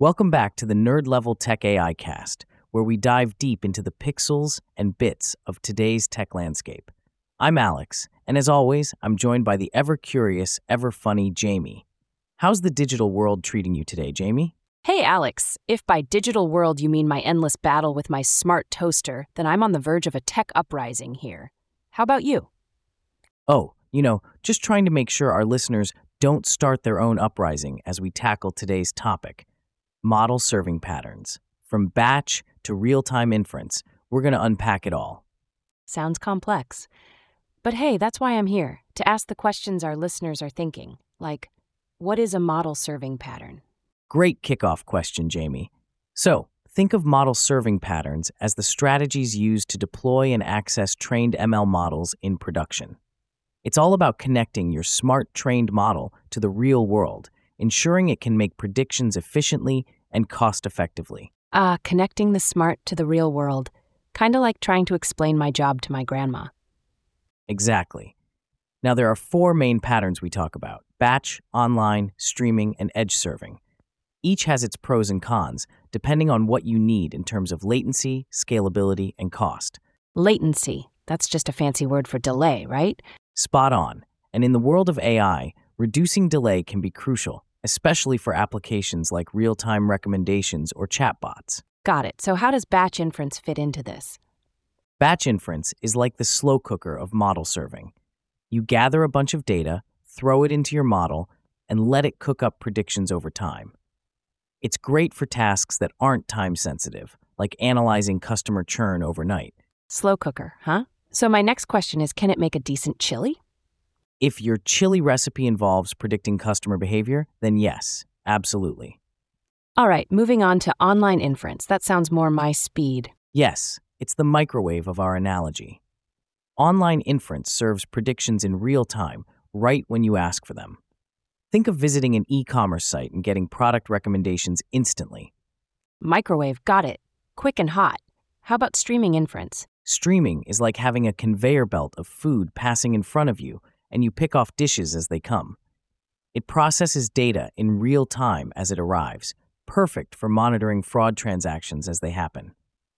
Welcome back to the Nerd Level Tech AI Cast, where we dive deep into the pixels and bits of today's tech landscape. I'm Alex, and as always, I'm joined by the ever-curious, ever-funny Jamie. How's the digital world treating you today, Jamie? Hey, Alex. If by digital world you mean my endless battle with my smart toaster, then I'm on the verge of a tech uprising here. How about you? Oh, just trying to make sure our listeners don't start their own uprising as we tackle today's topic. Model serving patterns. From batch to real-time inference, we're going to unpack it all. Sounds complex. But hey, that's why I'm here, to ask the questions our listeners are thinking. Like, what is a model serving pattern? Great kickoff question, Jamie. So, think of model serving patterns as the strategies used to deploy and access trained ML models in production. It's all about connecting your smart trained model to the real world, ensuring it can make predictions efficiently and cost-effectively. Connecting the smart to the real world. Kinda like trying to explain my job to my grandma. Exactly. Now, there are 4 main patterns we talk about: batch, online, streaming, and edge serving. Each has its pros and cons, depending on what you need in terms of latency, scalability, and cost. Latency. That's just a fancy word for delay, right? Spot on. And in the world of AI, reducing delay can be crucial, especially for applications like real-time recommendations or chatbots. Got it. So how does batch inference fit into this? Batch inference is like the slow cooker of model serving. You gather a bunch of data, throw it into your model, and let it cook up predictions over time. It's great for tasks that aren't time-sensitive, like analyzing customer churn overnight. Slow cooker, huh? So my next question is, can it make a decent chili? If your chili recipe involves predicting customer behavior, then yes, absolutely. All right, moving on to online inference. That sounds more my speed. Yes, it's the microwave of our analogy. Online inference serves predictions in real time, right when you ask for them. Think of visiting an e-commerce site and getting product recommendations instantly. Microwave, got it. Quick and hot. How about streaming inference? Streaming is like having a conveyor belt of food passing in front of you, and you pick off dishes as they come. It processes data in real time as it arrives, perfect for monitoring fraud transactions as they happen.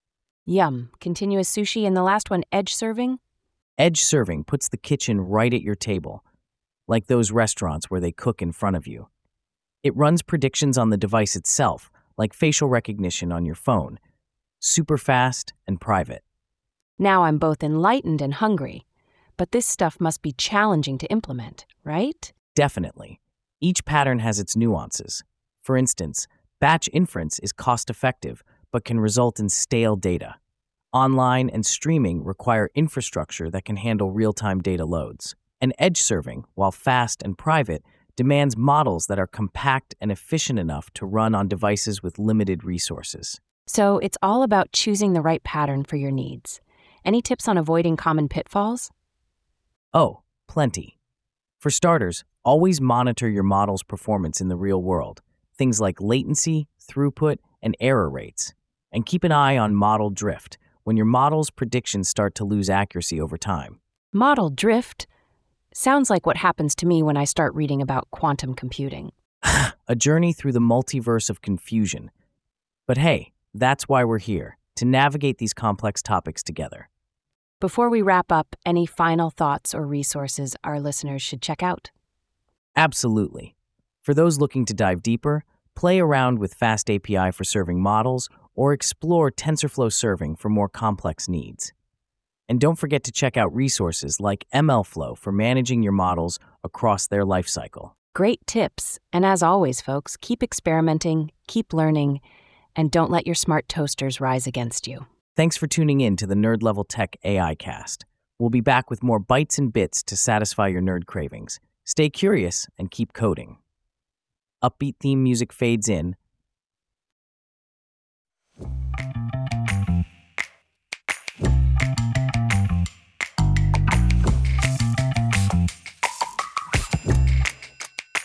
Yum. Continuous sushi, and the last one, edge serving? Edge serving puts the kitchen right at your table, like those restaurants where they cook in front of you. It runs predictions on the device itself, like facial recognition on your phone, super fast and private. Now I'm both enlightened and hungry. But this stuff must be challenging to implement, right? Definitely. Each pattern has its nuances. For instance, batch inference is cost-effective, but can result in stale data. Online and streaming require infrastructure that can handle real-time data loads. And edge serving, while fast and private, demands models that are compact and efficient enough to run on devices with limited resources. So it's all about choosing the right pattern for your needs. Any tips on avoiding common pitfalls? Oh, plenty. For starters, always monitor your model's performance in the real world, things like latency, throughput, and error rates. And keep an eye on model drift, when your model's predictions start to lose accuracy over time. Model drift? Sounds like what happens to me when I start reading about quantum computing. A journey through the multiverse of confusion. But hey, that's why we're here, to navigate these complex topics together. Before we wrap up, any final thoughts or resources our listeners should check out? Absolutely. For those looking to dive deeper, play around with Fast API for serving models or explore TensorFlow serving for more complex needs. And don't forget to check out resources like MLflow for managing your models across their lifecycle. Great tips. And as always, folks, keep experimenting, keep learning, and don't let your smart toasters rise against you. Thanks for tuning in to the Nerd Level Tech AI Cast. We'll be back with more bites and bits to satisfy your nerd cravings. Stay curious and keep coding. Upbeat theme music fades in,